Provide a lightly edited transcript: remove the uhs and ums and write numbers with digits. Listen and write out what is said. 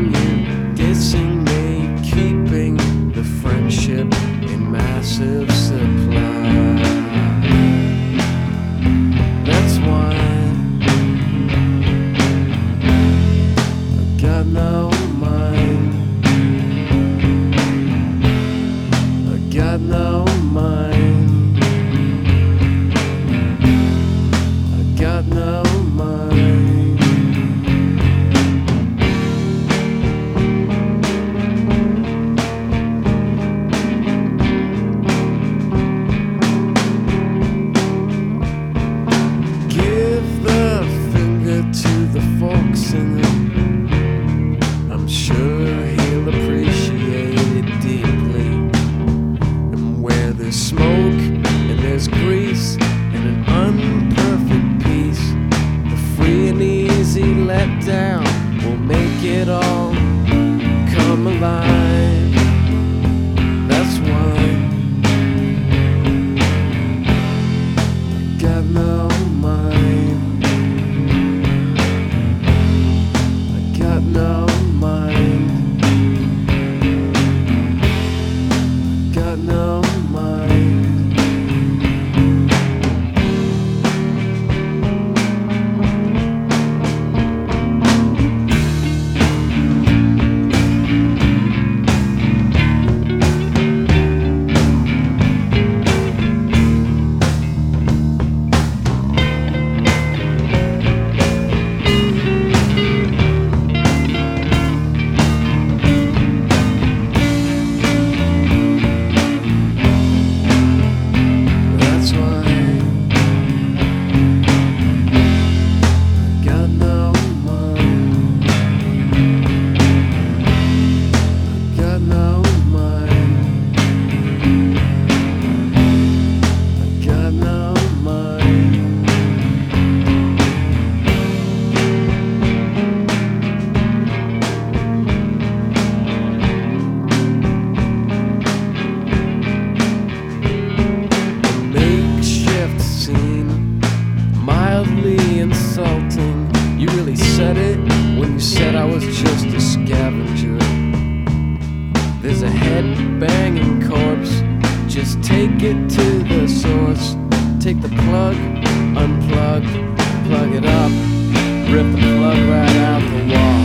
loving you, dissing me, keeping the friendship in massive supply. That's why I got no mind. I got no mind. I got no mind. To the folk singer, I'm sure he'll appreciate it deeply. And where there's smoke and there's grease and an unperfect peace, the free and easy letdown will make it all come alive. That's why I got no mind. Got no mind. Got no mind. Mildly insulting. You really said it when you said I was just a scavenger. There's a head-banging corpse. Just take it to the source. Take the plug, unplug, plug it up, rip the plug right out the wall.